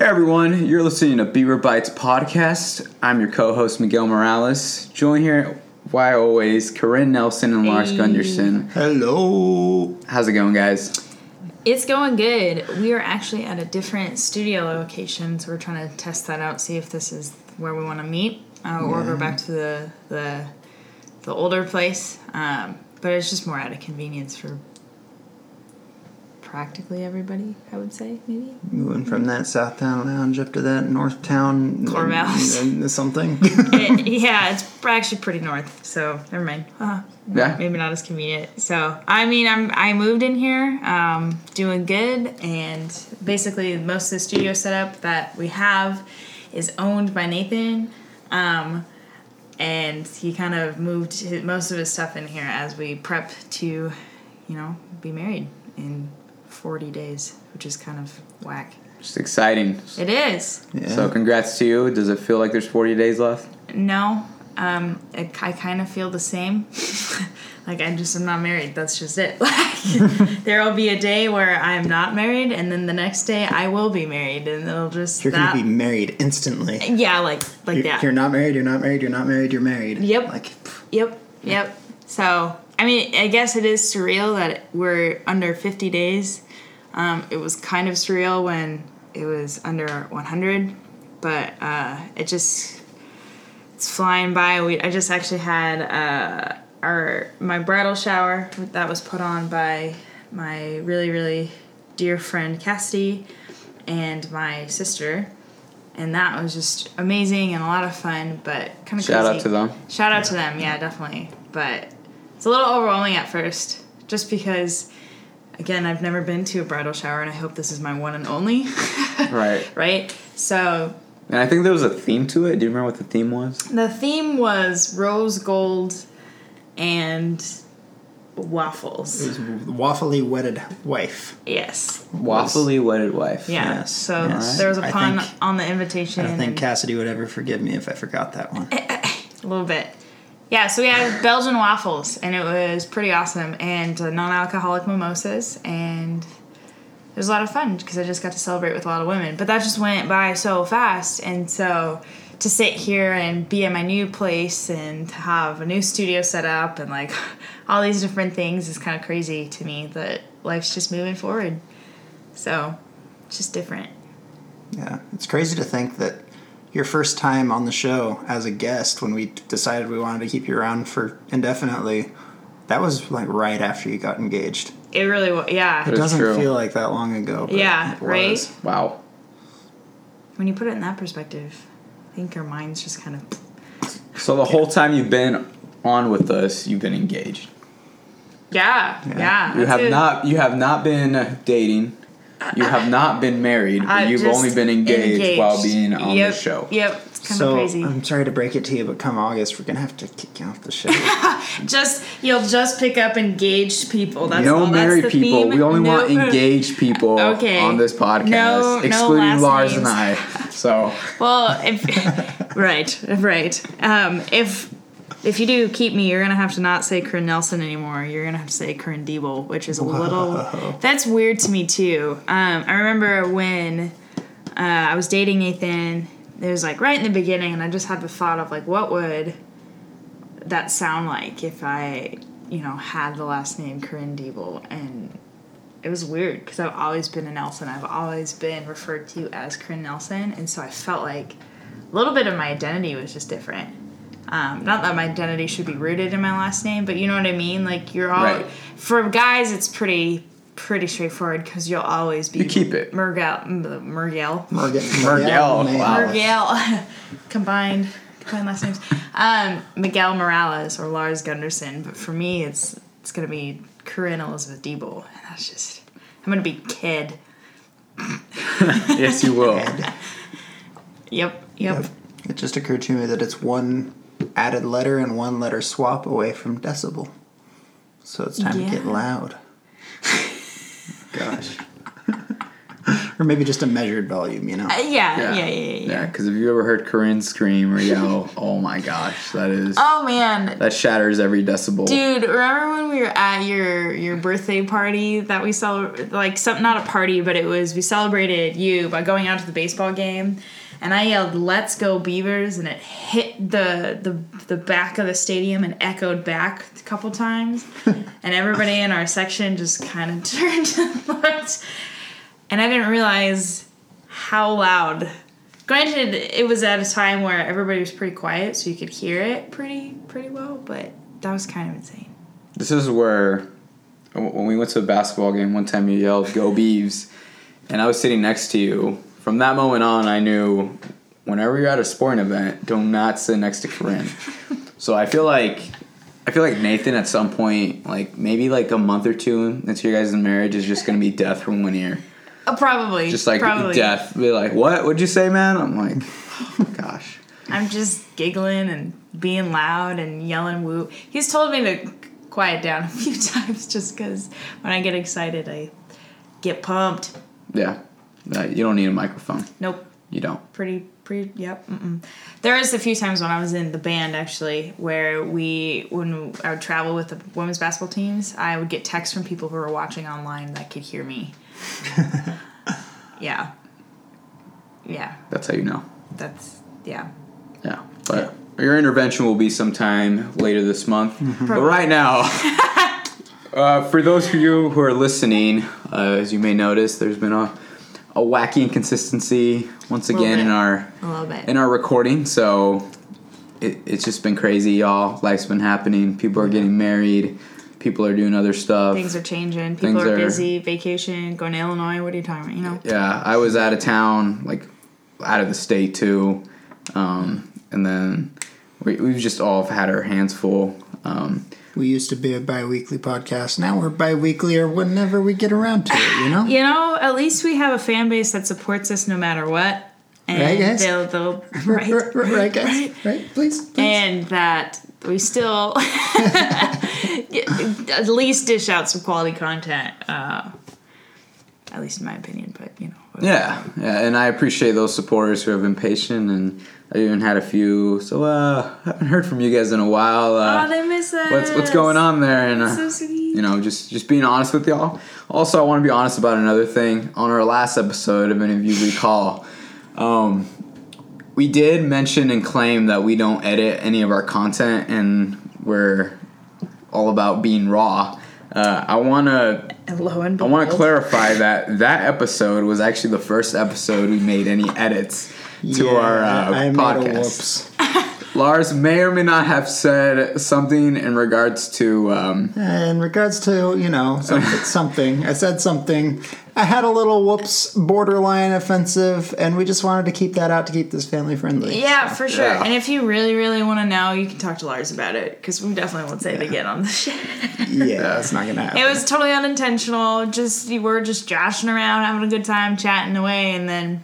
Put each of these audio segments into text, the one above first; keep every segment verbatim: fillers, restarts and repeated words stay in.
everyone, you're listening to Beaver Bites Podcast. I'm your co-host, Miguel Morales. Joined here, why always, Corinne Nelson and Lars Hey. Gunderson. Hello. How's it going, guys? It's going good. We are actually at a different studio location, so we're trying to test that out, see if this is where we want to meet, uh, or Yeah. go back to the the, the older place. Um, but it's just more out of convenience for practically everybody, I would say, maybe. Moving from that Southtown Lounge up to that Northtown Courthouse. uh, uh, something. It, yeah, it's actually pretty north, so never mind. Uh, Yeah. Maybe not as convenient. So, I mean, I'm I moved in here, um, doing good, and basically most of the studio setup that we have is owned by Nathan, um, and he kind of moved his, most of his stuff in here as we prep to, you know, be married in forty days, which is kind of whack. Just exciting. It is. Yeah. So congrats to you. Does it feel like there's forty days left? No, um, I, I kind of feel the same. Like, I just am not married. That's just it. Like, there will be a day where I'm not married, and then the next day I will be married, and it'll just You're that. going to be married instantly. Yeah, like like You're, that. you're not married, you're not married, you're not married, you're married. Yep. Like, pff, Yep, yep. So, I mean, I guess it is surreal that we're under fifty days. Um, it was kind of surreal when it was under one hundred, but uh, it just, it's flying by. We I just actually had uh, our my bridal shower that was put on by my really, really dear friend Cassidy and my sister. And that was just amazing and a lot of fun, but kind of Shout crazy. out to them. Shout out to them, yeah, definitely. But it's a little overwhelming at first, just because, again, I've never been to a bridal shower, and I hope this is my one and only. Right. Right? So And I think there was a theme to it. Do you remember what the theme was? the theme was rose gold and waffles. it was waffly wedded wife. Yes. Waffly wedded wife. Yeah. Yes, So yes. there was a I pun think- on the invitation. I don't think and- Cassidy would ever forgive me if I forgot that one. A little bit. Yeah, so we had Belgian waffles, and it was pretty awesome, and uh, non-alcoholic mimosas, and it was a lot of fun because I just got to celebrate with a lot of women. But that just went by so fast, and so to sit here and be at my new place and to have a new studio set up and like all these different things is kind of crazy to me that life's just moving forward. So it's just different. Yeah, it's crazy to think that your first time on the show as a guest, when we decided we wanted to keep you around for indefinitely, that was like right after you got engaged. It really was, yeah. It It's doesn't true. feel like that long ago. But Yeah, it right? was. Wow. When you put it in that perspective, I think our minds just kind of... So the whole time you've been on with us, you've been engaged. Yeah, Yeah. yeah. You that's have it. not. You have not been dating. You have not been married. But I've you've just only been engaged, engaged. while being on yep, the show. Yep, it's kind of So crazy. I'm sorry to break it to you, but come August, we're gonna have to kick you off the show. Just you'll just pick up engaged people. That's no all. married That's the people. theme. We only no, want engaged people Okay. on this podcast, No- no excluding last Lars names. and I. So Well, if right, right. Um, if if you do keep me, you're gonna have to not say Corinne Nelson anymore. You're gonna have to say Corinne Diebel, which is a little. That's weird to me too. Um, I remember when uh, I was dating Nathan. It was like right in the beginning, and I just had the thought of like, what would that sound like if I, you know, had the last name Corinne Diebel, and it was weird because I've always been a Nelson. I've always been referred to as Corinne Nelson, and so I felt like a little bit of my identity was just different. Um, not that my identity should be rooted in my last name, but you know what I mean. Like you're all Right. for guys, it's pretty pretty straightforward because you'll always be You keep it. Murgel Murgel Murgel. Murgel, man. wow. Murgel combined combined last names. Um, Miguel Morales or Lars Gunderson, but for me, it's it's gonna be Corinne Elizabeth Diebel, and that's just I'm gonna be Kid. yes, you will. Yep, yep. Yep. It just occurred to me that it's one added letter and one letter swap away from decibel. So it's time Yeah. to get loud. Gosh. Or maybe just a measured volume, you know? Uh, yeah, yeah, yeah, yeah. Yeah, because if you ever heard Corinne scream or yell, oh my gosh, that is... Oh, man. That shatters every decibel. Dude, remember when we were at your your birthday party that we celebrated, like, some, not a party, but it was, we celebrated you by going out to the baseball game, and I yelled, "Let's go Beavers," and it hit the the, the back of the stadium and echoed back a couple times, and everybody in our section just kind of turned and looked, and I didn't realize how loud. Granted, it was at a time where everybody was pretty quiet, so you could hear it pretty pretty well, but that was kind of insane. This is where, when we went to a basketball game, one time you yelled, "Go Beavs," and I was sitting next to you. From that moment on, I knew whenever you're at a sporting event, do not sit next to Corinne. So I feel like I feel like Nathan at some point, like maybe like a month or two into your guys' marriage, is just gonna be death from one ear. Uh, probably. Just like probably. death. Be like, what? What'd you say, man? I'm like, oh my gosh. I'm just giggling and being loud and yelling woo. He's told me to quiet down a few times just because when I get excited, I get pumped. Yeah. Uh, you don't need a microphone. Nope. You don't. Pretty, pretty, yep. Mm-mm. There was a few times when I was in the band, actually, where we, when I would travel with the women's basketball teams, I would get texts from people who were watching online that could hear me. Yeah. Yeah. That's how you know. That's, yeah. Yeah. But your intervention will be sometime later this month. Mm-hmm. But right now, uh, for those of you who are listening, uh, as you may notice, there's been a a wacky inconsistency once again in our a little bit. in our recording. So it, it's just been crazy, y'all. Life's been happening. People are getting married. People are doing other stuff. Things are changing. People Things are, are busy. Vacation. Going to Illinois. What are you talking about? You know. Yeah, I was out of town, like out of the state too, um, and then we, we've just all had our hands full. Um, We used to be a bi-weekly podcast. Now we're bi-weekly or whenever we get around to it, you know? You know, at least we have a fan base that supports us no matter what. And right, guys? They'll, they'll, right, right, right, right, guys? Right. Right, please, please. And that we still at least dish out some quality content. Uh, at least in my opinion, but, you know. yeah, yeah, and I appreciate those supporters who have been patient, and I even had a few, so uh, I haven't heard from you guys in a while. Uh, oh, they miss us. What's what's going on there? And uh, so sweet. You know, just just being honest with y'all. Also, I want to be honest about another thing. On our last episode, if any of you recall, um, we did mention and claim that we don't edit any of our content, and we're all about being raw. Uh, I want to. Lo and I want to clarify that that episode was actually the first episode we made any edits to yeah, our uh, I podcast. Made a whoops. Lars may or may not have said something in regards to. Um, In regards to, you know, something, something, I said something. I had a little whoops, borderline offensive, and we just wanted to keep that out to keep this family friendly. Yeah, for sure. Yeah. And if you really, really want to know, you can talk to Lars about it, because we definitely won't say it again on the shit. Yeah, that's not gonna happen. It was totally unintentional. Just we were just joshing around, having a good time, chatting away, and then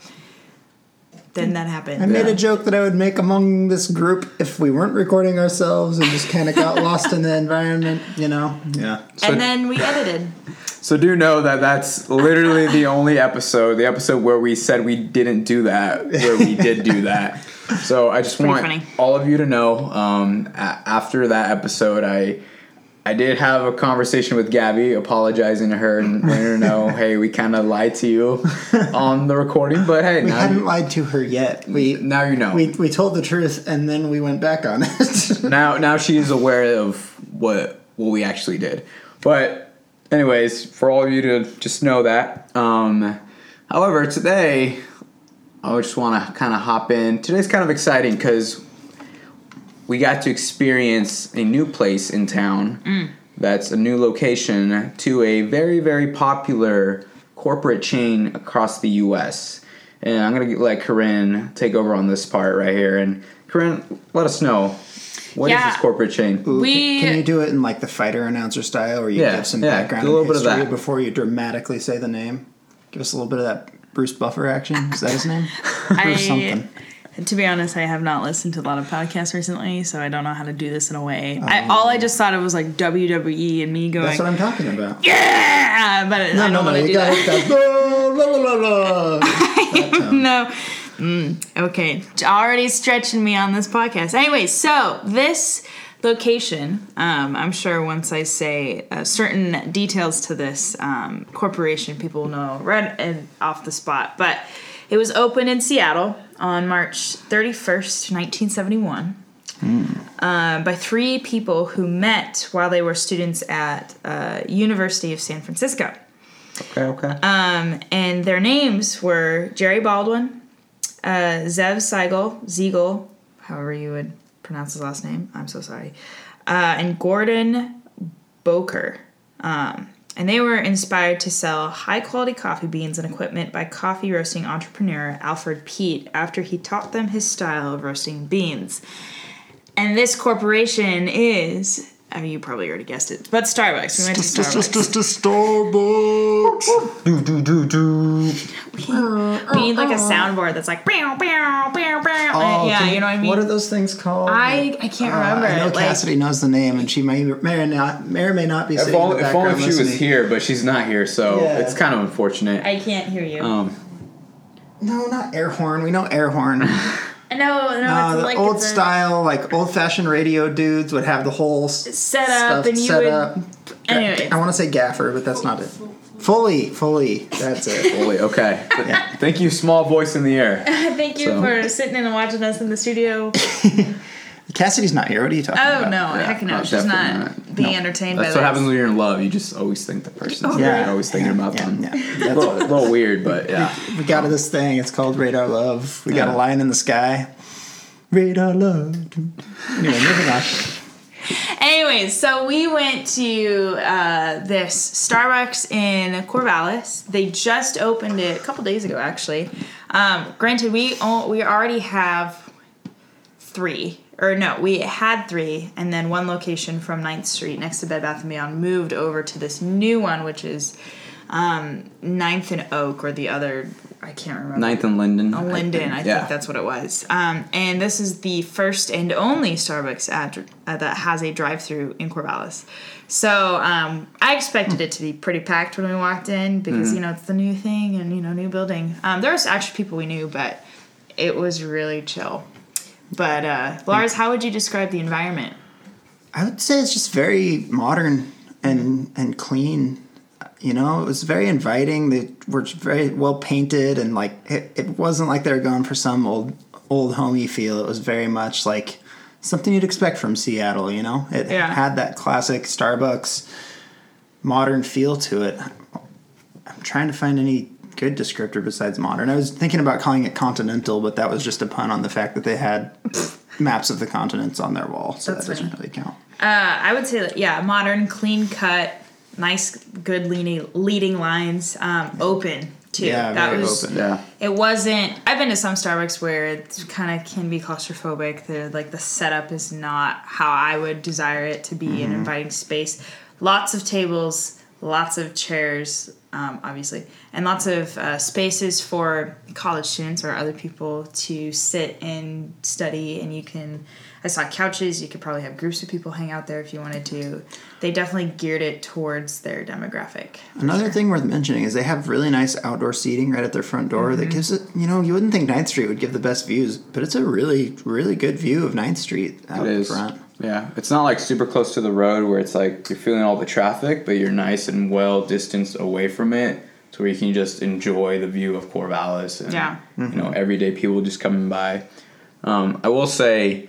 then that happened. I made Yeah. a joke that I would make among this group if we weren't recording ourselves and just kind of got lost in the environment, you know? Yeah. And then we edited. so do know that that's literally the only episode, the episode where we said we didn't do that, where we did do that. So I just Pretty want funny. all of you to know, um, a- after that episode, I I did have a conversation with Gabby, apologizing to her and letting her know, hey, we kind of lied to you on the recording, but hey, We now hadn't you, lied to her yet. We now you know. we we told the truth and then we went back on it. now now she's aware of what what we actually did. But anyways, for all of you to just know that. Um, however, today I just want to kind of hop in. Today's kind of exciting because we got to experience a new place in town. Mm. That's a new location to a very, very popular corporate chain across the U S And I'm going to let Corinne take over on this part right here. And Corinne, let us know, what is Yeah. this corporate chain? Ooh, We- can you do it in like the fighter announcer style, where you Yeah, give some yeah, background do a little and bit of history that. before you dramatically say the name? Give us a little bit of that Bruce Buffer action. Is that his name? or I, something. to be honest, I have not listened to a lot of podcasts recently, so I don't know how to do this in a way. I, all I just thought it was like W W E and me going, That's what I'm talking about. yeah, but No, I don't no, no. want to You do got that. it. la la. No. Mm, okay. Already stretching me on this podcast. Anyway, so this location, um, I'm sure once I say uh, certain details to this um, corporation, people will know right and off the spot. But it was opened in Seattle on March thirty-first, nineteen seventy-one. Mm. Uh, by three people who met while they were students at uh, University of San Francisco. Okay, okay. Um, and their names were Jerry Baldwin, uh, Zev Siegel, Ziegel, however you would pronounce his last name. I'm so sorry. Uh, and Gordon Boker. Um, and they were inspired to sell high-quality coffee beans and equipment by coffee roasting entrepreneur Alfred Peet after he taught them his style of roasting beans. And this corporation is, I mean, you probably already guessed it, but Starbucks. We went to Starbucks. Starbucks. Do, do, do, do. We need like a soundboard that's like, bow, bow, bow, bow. Oh, yeah, you know what I mean? What are those things called? I, I can't remember. Uh, I know like, Cassidy knows the name, and she may, may, or, not, may or may not be If sitting only, in the if only background if she was listening. here, but she's not here, so Yeah. it's kind of unfortunate. I can't hear you. Um, No, not air horn. We know air horn. no, no, Uh, it's the like old it's a style, like old-fashioned radio dudes would have the whole s- set up, stuff and you set would. up. Anyway. I want to say gaffer, but that's not it. Fully, fully. That's it. Fully, okay. Yeah. Thank you, small voice in the air. Thank you So- for sitting in and watching us in the studio. Cassidy's not here. What are you talking Oh about? no, Yeah, heck no, no, she's definitely not, not. being No. entertained That's by what this. happens when you're in love. You just always think the person's there. Yeah. You're always thinking about Yeah, them. yeah. A That's little, what little weird, but yeah. we got this thing. It's called Radar Love. We got Yeah. a line in the sky. Radar Love. Anyway, moving on. Anyways, so we went to uh, this Starbucks in Corvallis. They just opened it a couple days ago, actually. Um, granted, we o- we already have three. Or no, we had three, and then one location from ninth Street next to Bed Bath and Beyond moved over to this new one, which is um, ninth and Oak, or the other, I can't remember. Ninth and Linden. Oh, Linden, I think, yeah. that's what it was. Um, and this is the first and only Starbucks at, uh, that has a drive-through in Corvallis. So um, I expected it to be pretty packed when we walked in because, Mm-hmm. you know, it's the new thing and, you know, new building. Um, there was actually people we knew, but it was really chill. But, uh, Lars, how would you describe the environment? I would say it's just very modern and and clean. You know, it was very inviting. They were very well painted, and like it, it wasn't like they were going for some old old homey feel. It was very much like something you'd expect from Seattle. You know, it Yeah. had that classic Starbucks modern feel to it. I'm trying to find any good descriptor besides modern. I was thinking about calling it continental, but that was just a pun on the fact that they had maps of the continents on their wall, so That's that doesn't funny. really count. Uh, I would say that, yeah, modern, clean cut, nice, good leading, leading lines, um, open, too. Yeah, that very was, open. Yeah. It wasn't. I've been to some Starbucks where it kind of can be claustrophobic. The like the setup is not how I would desire it to be Mm-hmm. an inviting space. Lots of tables, lots of chairs, um, obviously, and lots of uh, spaces for college students or other people to sit and study. And you can. I saw couches. You could probably have groups of people hang out there if you wanted to. They definitely geared it towards their demographic. Another thing worth mentioning is they have really nice outdoor seating right at their front door Mm-hmm. that gives it, you know, you wouldn't think ninth Street would give the best views, but it's a really, really good view of ninth Street out It is. front. Yeah. It's not like super close to the road where it's like you're feeling all the traffic, but you're nice and well distanced away from it to where you can just enjoy the view of Corvallis and, Yeah. you know, everyday people just coming by. Um, I will say,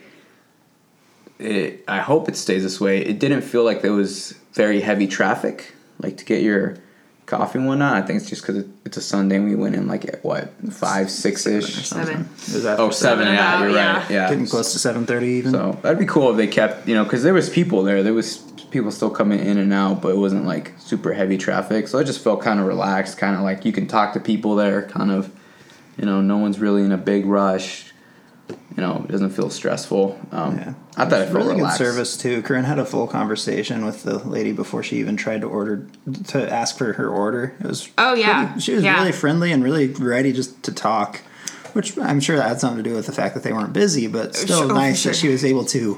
it, I hope it stays this way. It didn't feel like there was very heavy traffic, like to get your coffee and whatnot. I think it's just because it, it's a Sunday and we went in like at what, five, six ish. Seven. It was after Oh, seven. Seven Yeah, about, you're yeah. right. Yeah. Getting close to seven thirty even. So that'd be cool if they kept, you know, because there was people there. There was people still coming in and out, but it wasn't like super heavy traffic. So it just felt kind of relaxed, kind of like you can talk to people there, kind of, you know, no one's really in a big rush. You know, it doesn't feel stressful. Um, Yeah. I thought it felt really relaxed. good service too. Corinne had a full conversation with the lady before she even tried to order to ask for her order. It was Oh, yeah. pretty- she was Yeah. really friendly and really ready just to talk, which I'm sure that had something to do with the fact that they weren't busy, but still Sure, for nice sure. that she was able to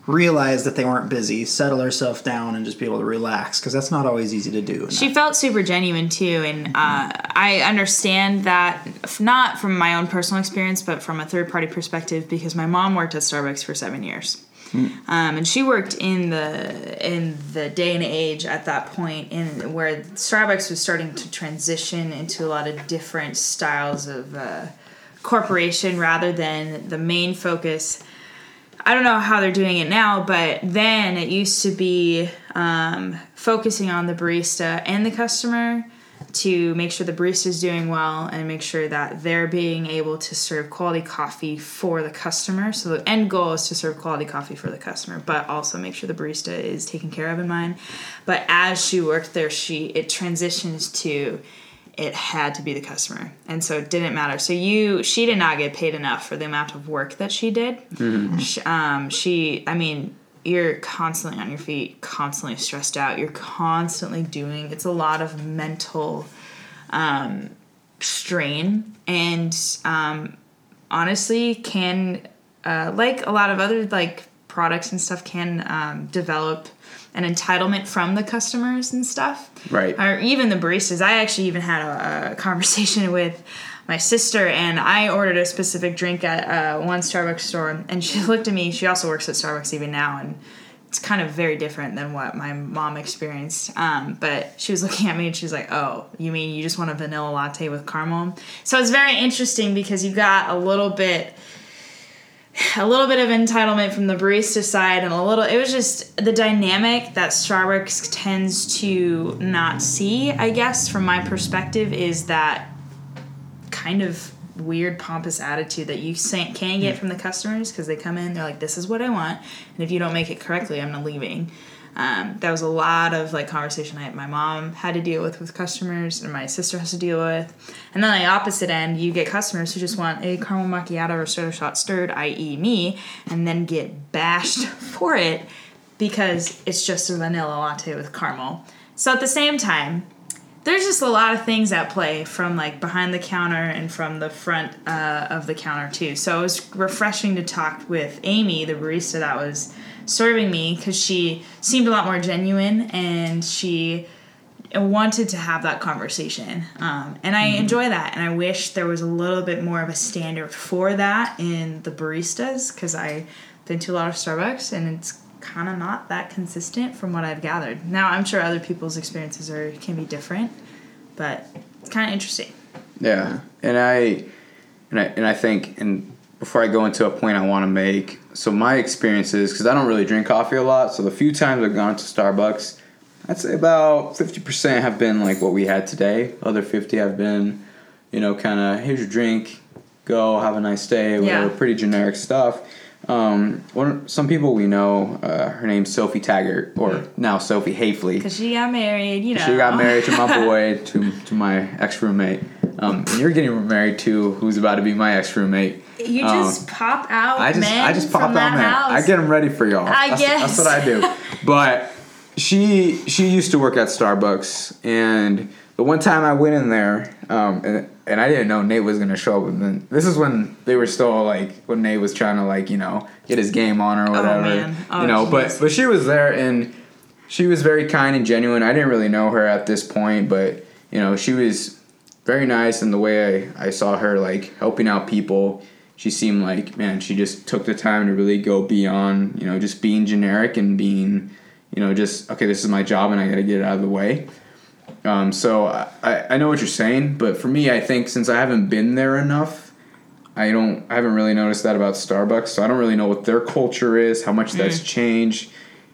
realize that they weren't busy, settle herself down, and just be able to relax, because that's not always easy to do. She felt super genuine too, and uh, I understand that, not from my own personal experience, but from a third party perspective, because my mom worked at Starbucks for seven years. Mm. Um, and she worked in the in the day and age at that point, in where Starbucks was starting to transition into a lot of different styles of uh, corporation rather than the main focus. I don't know how they're doing it now, but then it used to be um, focusing on the barista and the customer to make sure the barista's doing well and make sure that they're being able to serve quality coffee for the customer. So the end goal is to serve quality coffee for the customer, but also make sure the barista is taken care of in mind. But as she worked there, she it transitions to it had to be the customer, and so it didn't matter. So you, she did not get paid enough for the amount of work that she did. Mm-hmm. She, um, she, I mean, you're constantly on your feet, constantly stressed out. You're constantly doing. It's a lot of mental um, strain, and um, honestly, can uh, like a lot of other like products and stuff can um, develop an entitlement from the customers and stuff. Right. Or even the baristas. I actually even had a, a conversation with my sister, and I ordered a specific drink at uh, one Starbucks store, and she looked at me. She also works at Starbucks even now, and it's kind of very different than what my mom experienced. Um, but she was looking at me, and she's like, oh, you mean you just want a vanilla latte with caramel? So it's very interesting because you got a little bit... a little bit of entitlement from the barista side, and a little, it was just the dynamic that Starbucks tends to not see, I guess, from my perspective, is that kind of weird, pompous attitude that you can get from the customers, because they come in, they're like, this is what I want, and if you don't make it correctly, I'm not leaving. Um, that was a lot of like conversation I, my mom had to deal with with customers, and my sister has to deal with. And then on the opposite end, you get customers who just want a caramel macchiato or soda shot stirred, that is me, and then get bashed for it because it's just a vanilla latte with caramel. So at the same time, there's just a lot of things at play from like behind the counter and from the front uh, of the counter too. So it was refreshing to talk with Amy, the barista that was serving me, because she seemed a lot more genuine and she wanted to have that conversation. Um, and I mm-hmm. enjoy that. And I wish there was a little bit more of a standard for that in the baristas, because I've been to a lot of Starbucks and it's kind of not that consistent from what I've gathered. Now, I'm sure other people's experiences are can be different, but it's kind of interesting. Yeah. And I, and I, and I think, and before I go into a point I want to make, so my experiences, because I don't really drink coffee a lot, so the few times I've gone to Starbucks, I'd say about fifty percent have been like what we had today. Other fifty have been, you know, kind of, here's your drink, go, have a nice day, whatever, yeah. Pretty generic stuff. Um, one, some people we know, uh, her name's Sophie Taggart, or now Sophie Hafley. Because she got married, you know. She got married to my boy, to to my ex-roommate. Um, and you're getting married to who's about to be my ex-roommate. You just um, pop out I just, men I just pop from out that men. house. I get them ready for y'all. I that's, guess. That's what I do. But she she used to work at Starbucks, and the one time I went in there, um, and, and I didn't know Nate was going to show up. And then this is when they were still, like, when Nate was trying to, like, you know, get his game on or whatever. Oh, man. Oh, you know, geez. but, but she was there, and she was very kind and genuine. I didn't really know her at this point, but, you know, she was very nice in the way I, I saw her, like, helping out people. She seemed like, man, she just took the time to really go beyond, you know, just being generic and being, you know, just, okay, this is my job and I got to get it out of the way. Um, so I, I know what you're saying, but for me, I think since I haven't been there enough, I don't, I haven't really noticed that about Starbucks. So I don't really know what their culture is, how much mm. that's changed.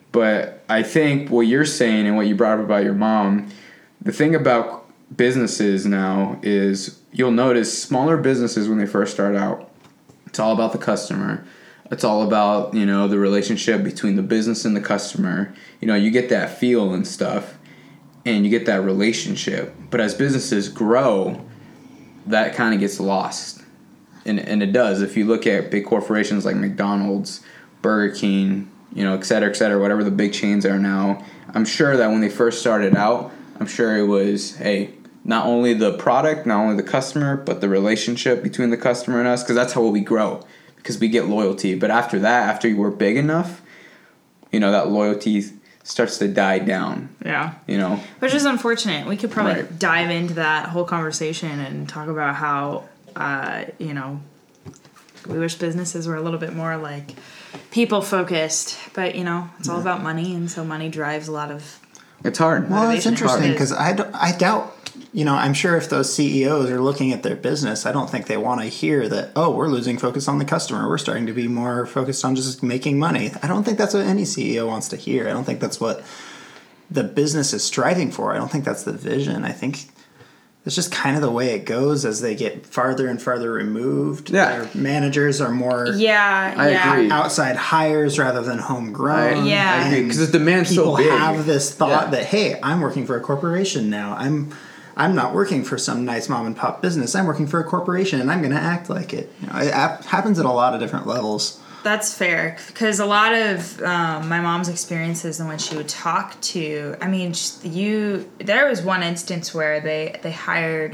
But I think what you're saying and what you brought up about your mom, the thing about businesses now is you'll notice smaller businesses when they first start out, it's all about the customer. It's all about, you know, the relationship between the business and the customer. You know, you get that feel and stuff. And you get that relationship. But as businesses grow, that kind of gets lost. And and it does. If you look at big corporations like McDonald's, Burger King, you know, et cetera, et cetera, whatever the big chains are now, I'm sure that when they first started out, I'm sure it was, hey, not only the product, not only the customer, but the relationship between the customer and us, because that's how we grow, because we get loyalty. But after that, after you were big enough, you know, that loyalty starts to die down. Yeah. You know? Which is unfortunate. We could probably Right. dive into that whole conversation and talk about how, uh, you know, we wish businesses were a little bit more like people focused. But, you know, it's all Yeah. about money. And so money drives a lot of. It's hard. Well, it's Motivation. interesting because I, d- I doubt, you know, I'm sure if those C E Os are looking at their business, I don't think they want to hear that, oh, we're losing focus on the customer. We're starting to be more focused on just making money. I don't think that's what any C E O wants to hear. I don't think that's what the business is striving for. I don't think that's the vision. I think it's just kind of the way it goes as they get farther and farther removed. Yeah. Their managers are more Yeah. I yeah. agree. outside hires rather than homegrown. I, Yeah. I agree, because the demand's People so big. have this thought Yeah. that, hey, I'm working for a corporation now. I'm I'm not working for some nice mom and pop business. I'm working for a corporation, and I'm going to act like it. You know, it ap- happens at a lot of different levels. That's fair, because a lot of um, my mom's experiences and when she would talk to, I mean, just you. There was one instance where they they hired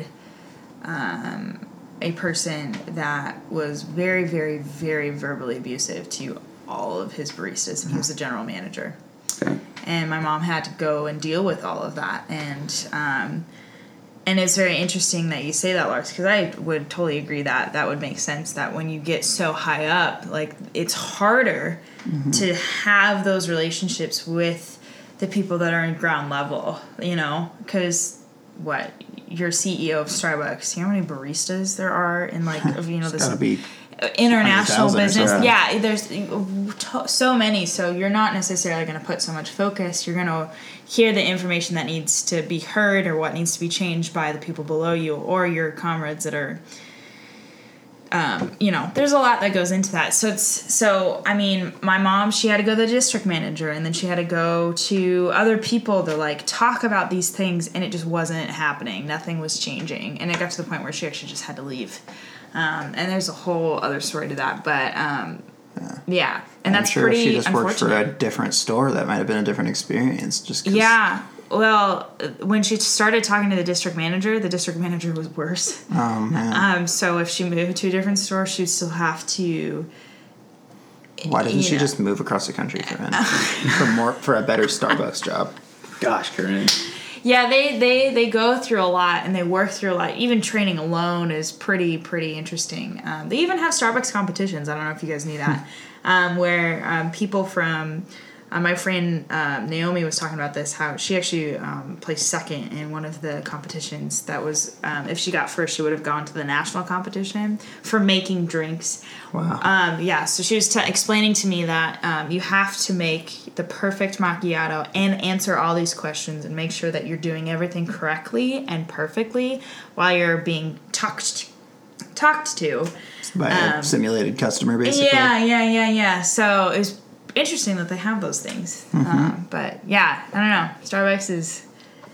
um, a person that was very, very, very verbally abusive to all of his baristas, and he was the general manager. Okay. And my mom had to go and deal with all of that, and um, and it's very interesting that you say that, Lars, because I would totally agree that that would make sense. That when you get so high up, like it's harder mm-hmm. to have those relationships with the people that are in ground level, you know, because what you're C E O of Starbucks, you know how many baristas there are in like you know It's this. gotta be International one hundred thousand or business, so. yeah. There's to- so many, so you're not necessarily going to put so much focus. You're going to hear the information that needs to be heard or what needs to be changed by the people below you or your comrades that are. Um, you know, there's a lot that goes into that. So it's so. I mean, my mom, she had to go to the district manager, and then she had to go to other people to like talk about these things, and it just wasn't happening. Nothing was changing, and it got to the point where she actually just had to leave. Um, and there's a whole other story to that, but um, yeah. yeah, and I'm that's sure pretty if she just worked for unfortunate. a different store, that might have been a different experience. Just 'cause Yeah, well, when she started talking to the district manager, the district manager was worse. Oh man. Um, so if she moved to a different store, she would still have to. Why didn't she yeah. just move across the country for him for more for a better Starbucks job? Gosh, Corinne. Yeah, they, they, they go through a lot and they work through a lot. Even training alone is pretty, pretty interesting. Um, they even have Starbucks competitions. I don't know if you guys knew that. um, where um, people from... Uh, my friend um, Naomi was talking about this, how she actually um, placed second in one of the competitions. That was, um, if she got first, she would have gone to the national competition for making drinks. Wow. Um, yeah, so she was t- explaining to me that um, you have to make the perfect macchiato and answer all these questions and make sure that you're doing everything correctly and perfectly while you're being talked talked to. By um, a simulated customer, basically. Yeah, yeah, yeah, yeah. So it was interesting that they have those things. Mm-hmm. Um, but yeah, I don't know. Starbucks is,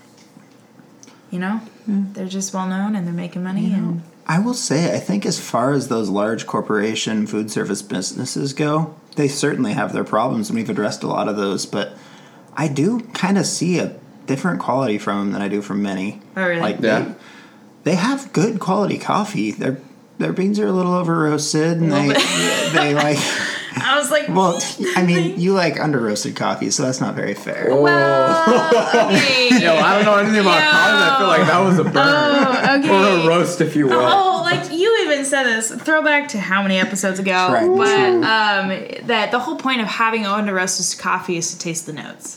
you know, mm. they're just well known and they're making money. You know, and I will say, I think as far as those large corporation food service businesses go, they certainly have their problems, and we've addressed a lot of those. But I do kind of see a different quality from them than I do from many. Oh, really? Like Yeah. they, they have good quality coffee. Their their beans are a little over roasted, and they they like. I was like, Well, I mean, you like under roasted coffee, so that's not very fair. well, okay. Yo, I don't know anything about Yo. coffee. I feel like that was a burn. Oh, okay. Or a roast, if you will. Oh, like you even said this. Throwback to how many episodes ago? Right. But um, that the whole point of having under roasted coffee is to taste the notes.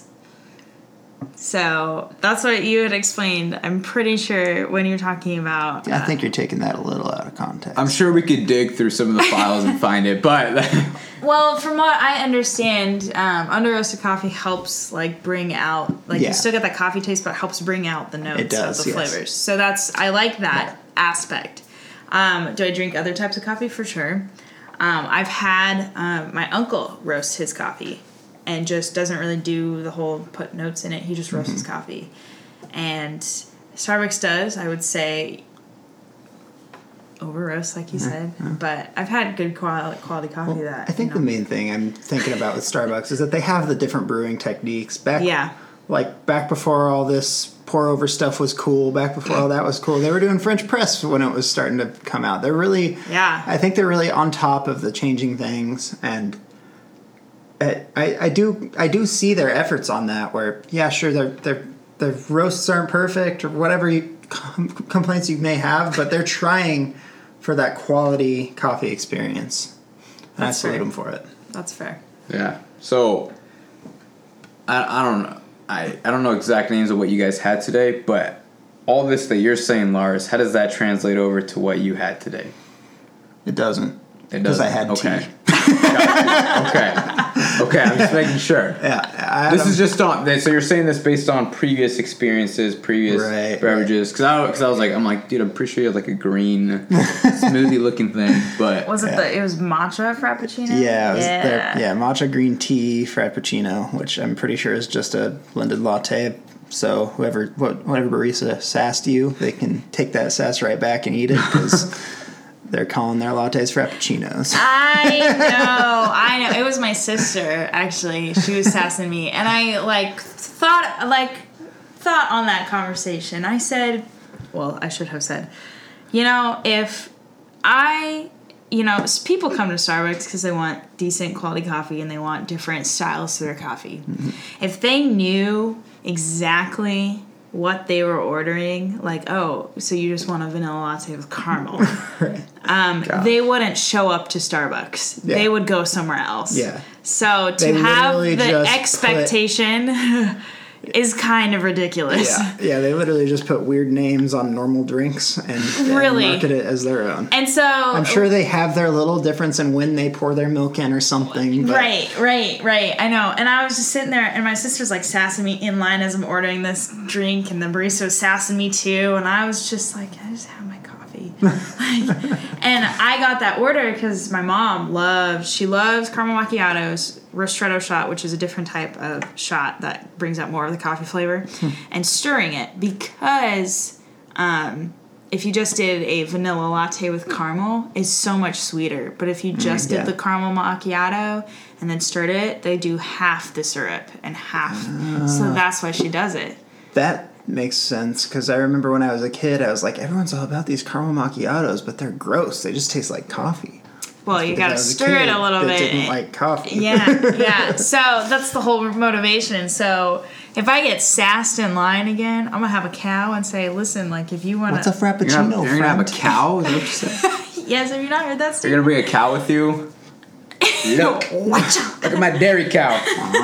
So that's what you had explained. I'm pretty sure when you're talking about. I think you're taking that a little out of context. I'm sure we could dig through some of the files and find it, but Well, from what I understand, um, under roasted coffee helps like bring out like Yeah. you still get that coffee taste, but helps bring out the notes It does, of the yes. flavors. So that's I like that aspect. Um, do I drink other types of coffee? For sure. Um, I've had um, my uncle roast his coffee, and just doesn't really do the whole put notes in it. He just roasts his coffee, and Starbucks does. I would say over roast, like you said. But I've had good quality quality coffee that I think you know, the main thing I'm thinking about with Starbucks is that they have the different brewing techniques. Back, Yeah. Like back before all this pour over stuff was cool, back before all that was cool, they were doing French press when it was starting to come out. They're really, Yeah. I think they're really on top of the changing things, and I, I do I do see their efforts on that. Where yeah, sure, their their their roasts aren't perfect or whatever you, com- complaints you may have, but they're trying for that quality coffee experience. And That's I salute fair. them for it. That's fair. Yeah. So I I don't know. I, I don't know exact names of what you guys had today, but all this that you're saying, Lars, how does that translate over to what you had today? It doesn't. It Because doesn't. I had okay. tea. okay. Okay. I'm just making sure. Yeah. I This don't- is just on. So you're saying this based on previous experiences, previous Right, beverages? Because I, because I was like, I'm like, dude, I'm pretty sure you had like a green smoothie looking thing, but Was it Yeah. the? It was matcha frappuccino. Yeah, it was yeah. their, yeah, matcha green tea frappuccino, which I'm pretty sure is just a blended latte. So whoever, what, whatever barista sassed you, they can take that sass right back and eat it because they're calling their lattes frappuccinos. I know, I know. It was my sister actually. She was sassing me, and I like thought like thought on that conversation. I said, well, I should have said, you know, if I, you know, s- people come to Starbucks because they want decent quality coffee and they want different styles to their coffee. Mm-hmm. If they knew exactly what they were ordering, like, oh, so you just want a vanilla latte with caramel, um, Gosh. they wouldn't show up to Starbucks. Yeah. They would go somewhere else. Yeah. So to They have literally the just expectation is kind of ridiculous. Yeah, yeah, they literally just put weird names on normal drinks and, and Really? market it as their own. And so I'm sure they have their little difference in when they pour their milk in or something. But Right, right, right. I know. And I was just sitting there, and my sister's like sassing me in line as I'm ordering this drink, and the barista was sassing me too. And I was just like, I just have my coffee. like, and I got that order because my mom loves, she loves caramel macchiatos, ristretto shot, which is a different type of shot that brings out more of the coffee flavor, and stirring it because um, if you just did a vanilla latte with caramel, it's so much sweeter. But if you just yeah. did the caramel macchiato and then stirred it, they do half the syrup and half. So that's why she does it. that makes sense because I remember when I was a kid, I was like, everyone's all about these caramel macchiatos, but they're gross. They just taste like coffee. Well, you Because I gotta was a stir it kid a little that bit. Didn't like coffee. Yeah, yeah. So that's the whole motivation. So if I get sassed in line again, I'm gonna have a cow and say, "Listen, like if you want What's a to, you're frappuccino? gonna, you're gonna have a friend? cow. Is that what you said? yes, have you not heard that You're story? gonna bring a cow with you. Look, Watch out." look at my dairy cow.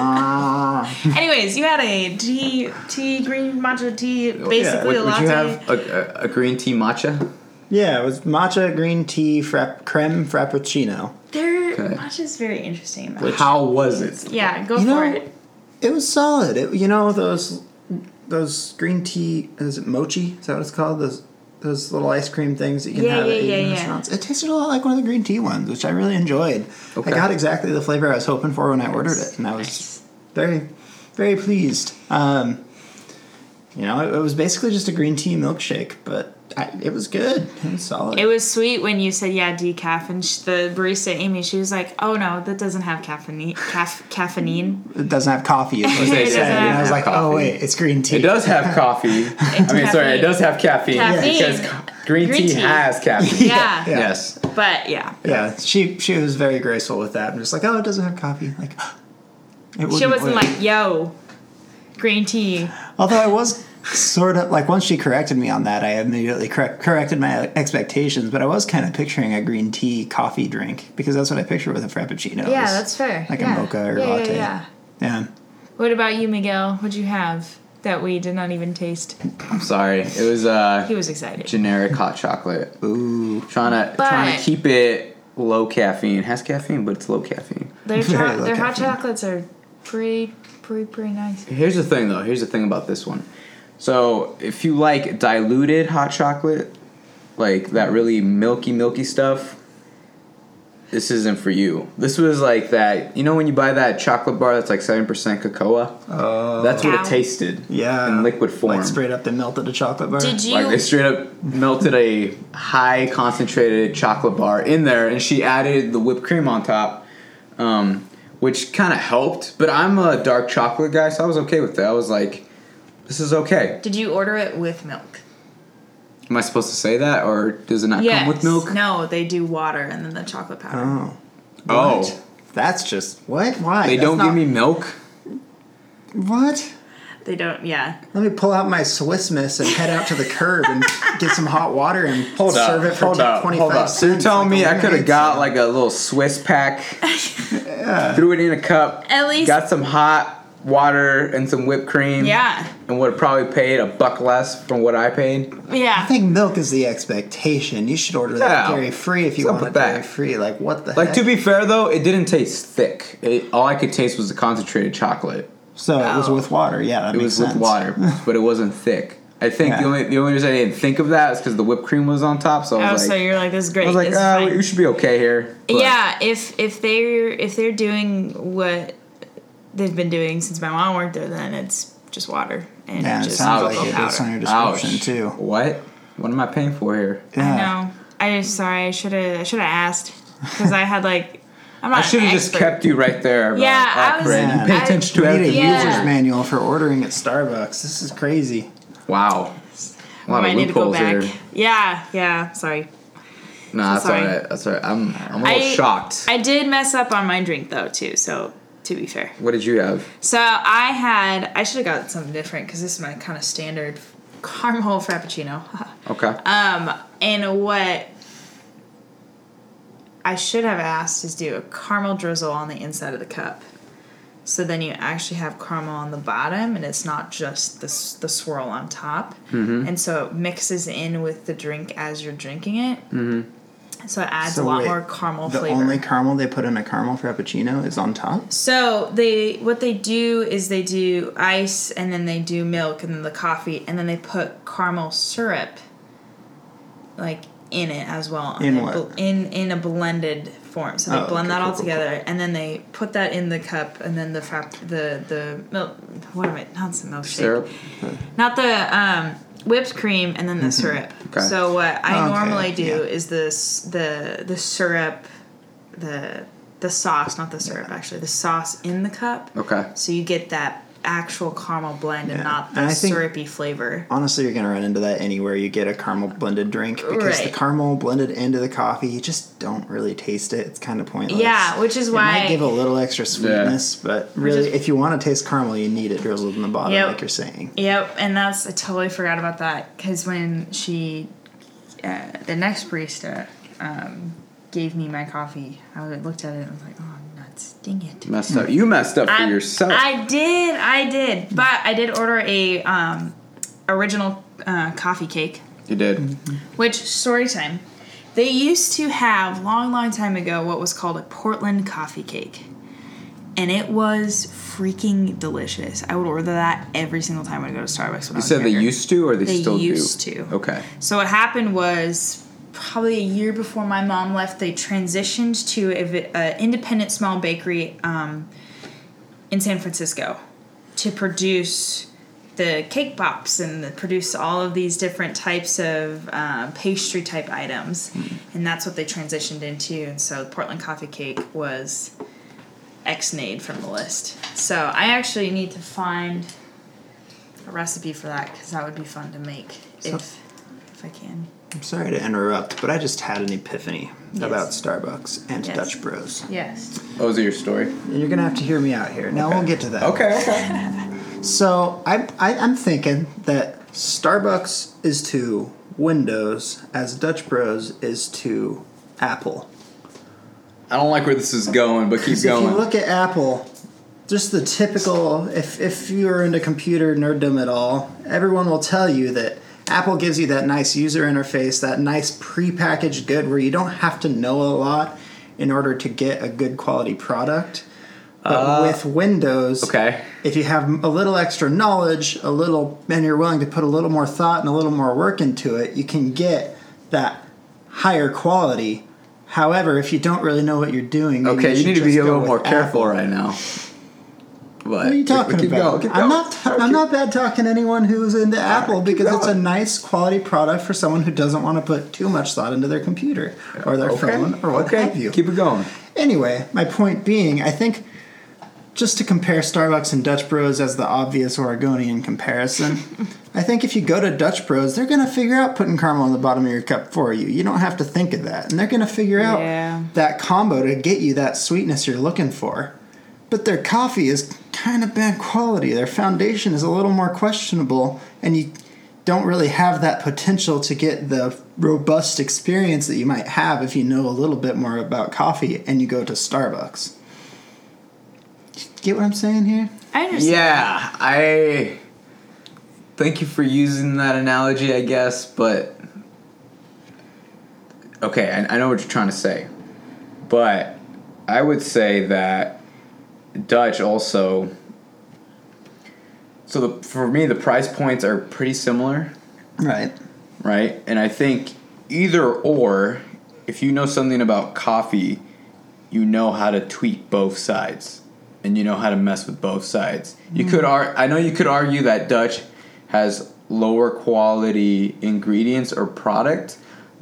Ah. Anyways, you had a tea, tea, green matcha tea, Would, basically a would latte. you have a, a, a green tea matcha? Yeah, it was matcha green tea frapp- creme frappuccino. Their Okay. matcha is very interesting. Though. Which, how was it? Yeah, go You for know, it. It was solid. It, you know those those green tea, is it mochi? Is that what it's called? Those those little ice cream things that you can Yeah, have yeah, at Asian yeah, yeah. restaurants. It tasted a lot like one of the green tea ones, which I really enjoyed. Okay. I got exactly the flavor I was hoping for when I ordered it, and I was Nice. very, very pleased. Um, you know, it, it was basically just a green tea milkshake, but I, it was good. It was solid. It was sweet when you said, yeah, decaf, and sh- the barista, Amy, she was like, oh, no, that doesn't have caffeine. Caf- caffeine. it doesn't have coffee, is what It they doesn't said. And I have was like, coffee. oh wait, it's green tea. It does have coffee. I mean, sorry, it does have caffeine. Caffeine. Because ca- green, Green tea, tea. has caffeine. Yeah. Yeah. Yes. But, yeah. Yeah, she she was very graceful with that. I'm just like, oh, it doesn't have coffee. Like, it She wouldn't wasn't wait. like, yo, green tea. Although I was sort of like, once she corrected me on that, I immediately correct, corrected my expectations. But I was kind of picturing a green tea coffee drink because that's what I picture with a frappuccino. Yeah, is that's fair. like yeah. a mocha or yeah, latte. Yeah, yeah. Yeah. What about you, Miguel? What'd you have that we did not even taste? I'm sorry. It was uh, He was excited. generic hot chocolate. Ooh. Trying to But- trying to keep it low caffeine. It has caffeine, but it's low caffeine. Their, Very cho- low their hot caffeine. chocolates are pretty, pretty, pretty nice. Here's the thing, though. Here's the thing about this one. So, if you like diluted hot chocolate, like that really milky, milky stuff, this isn't for you. This was like that. You know when you buy that chocolate bar that's like seven percent cocoa? Oh. That's what Ow. it tasted. Yeah. In liquid form. Like straight up, they melted a chocolate bar. Did you? Like they straight up melted a high concentrated chocolate bar in there, and she added the whipped cream on top, um, which kind of helped. But I'm a dark chocolate guy, so I was okay with that. I was like, this is okay. Did you order it with milk? Am I supposed to say that, or does it not Yes. come with milk? No, they do water and then the chocolate powder. Oh. Oh, What? That's just what? Why? They That's don't not, give me milk. what? They don't. Yeah. Let me pull out my Swiss Miss and head out to the curb and get some hot water and Hold up, serve it for hold up, twenty-five hold up. cents. So you're telling like me a I could have lemonade got stand. like a little Swiss pack, threw it in a cup, At least- got some hot water and some whipped cream, Yeah. and would have probably paid a buck less from what I paid. Yeah. I think milk is the expectation. You should order that Yeah. dairy free if you What's up want it with that? dairy free. Like what the Like heck? to be fair though, it didn't taste thick. It, all I could taste was the concentrated chocolate. so it was Oh. with water. Yeah, that It makes was sense. with water, but it wasn't thick. I think the Yeah. only the only reason I didn't think of that is because the whipped cream was on top. So I Oh, was so like, you're like, this is great. I was like, this is ah, fine. we should be okay here. But Yeah, if if they're if they're doing what they've been doing since my mom worked there, then it's just water and Yeah, it just sounds cocoa like it. powder. It's on your description Ouch. too. What? What am I paying for here? I know. I just sorry. I should have. I should have asked because I had like. I'm not I should an have just expert. kept you right there. About, Yeah, I oh, was- Brandon, Man, pay I- attention to We need a everything. Yeah. user's manual for ordering at Starbucks. This is crazy. Wow. A lot I of need to go loopholes back. here. Yeah, yeah. Sorry. No, that's sorry. alright. That's alright. I'm I'm a little I- shocked. I did mess up on my drink though too. So to be fair, What did you have? so I had. I should have got something different because this is my kind of standard caramel frappuccino. Okay. Um, and what I should have asked is do a caramel drizzle on the inside of the cup. So then you actually have caramel on the bottom, and it's not just the s- the swirl on top. Mm-hmm. And so it mixes in with the drink as you're drinking it. Mm-hmm. So it adds So a lot wait, more caramel The flavor. only caramel they put in a caramel frappuccino is on top. So they what they do is they do ice and then they do milk and then the coffee and then they put caramel syrup like in it as well. In And what? bl- In in a blended form. So they Oh, blend okay, that all cool, cool, together and then they put that in the cup and then the frap the the milk what am I not the milkshake. Syrup. Not the um whipped cream and then the syrup. Okay. So what I Okay, normally do yeah. is this the the syrup the the sauce, not the syrup actually, the sauce in the cup. Okay. So you get that actual caramel blend and Yeah. not the And I think- syrupy flavor. Honestly, you're gonna run into that anywhere you get a caramel blended drink because the Right. caramel blended into the coffee, you just don't really taste it. It's kind of pointless. Yeah, which is It why might give a little extra sweetness, but really, is- if you want to taste caramel, you need it drizzled in the bottom, Yep. like you're saying. Yep, and that's I totally forgot about that because when she, uh, the next barista, um, gave me my coffee, I looked at it and I was like, oh nuts, dang it. Messed up. You messed up for I, yourself. I did, I did, but I did order a um, original uh, coffee cake. you did. Which, story time, they used to have, long, long time ago, what was called a Portland coffee cake. And it was freaking delicious. I would order that every single time I go to Starbucks when I You was said they younger. used to, or they, They still used do? to. Okay. So what happened was, probably a year before my mom left, they transitioned to an independent small bakery um, in San Francisco to produce the cake pops and the, produce all of these different types of uh, pastry type items. Hmm. And that's what they transitioned into. And so Portland Coffee Cake was ex-nade from the list. So I actually need to find a recipe for that because that would be fun to make So- if if I can. I'm sorry to interrupt, but I just had an epiphany Yes. about Starbucks and Yes. Dutch Bros. Yes. Oh, is it your story? And you're gonna have to hear me out here. Now Okay. we'll get to that. Okay, okay. So I, I I'm thinking that Starbucks is to Windows as Dutch Bros is to Apple. I don't like where this is going, but keep Because if going. you look at Apple, just the typical, if if you're into computer nerddom at all, everyone will tell you that Apple gives you that nice user interface, that nice prepackaged good where you don't have to know a lot in order to get a good quality product. But Uh, with Windows, okay. if you have a little extra knowledge, a little, and you're willing to put a little more thought and a little more work into it, you can get that higher quality. However, if you don't really know what you're doing, maybe Okay, you should need to be just a go little with more careful Apple. right now. But What are you talking keep about? Going, keep I'm going. not. I'm not bad talking to anyone who's into Apple keep because it's a going. nice quality product for someone who doesn't want to put too much thought into their computer or their Okay. phone or what okay. have you. Keep it going. Anyway, my point being, I think just to compare Starbucks and Dutch Bros as the obvious Oregonian comparison, I think if you go to Dutch Bros, they're going to figure out putting caramel on the bottom of your cup for you. You don't have to think of that. And they're going to figure out Yeah. that combo to get you that sweetness you're looking for. But their coffee is kind of bad quality. Their foundation is a little more questionable, and you don't really have that potential to get the robust experience that you might have if you know a little bit more about coffee and you go to Starbucks. Get what I'm saying here? I understand. Yeah, I thank you for using that analogy, I guess, but okay, I, I know what you're trying to say, but I would say that Dutch also. So the, for me, the price points are pretty similar, Right. right? And I think either or, if you know something about coffee, you know how to tweak both sides. And you know how to mess with both sides. You could ar- I know you could argue that Dutch has lower quality ingredients or product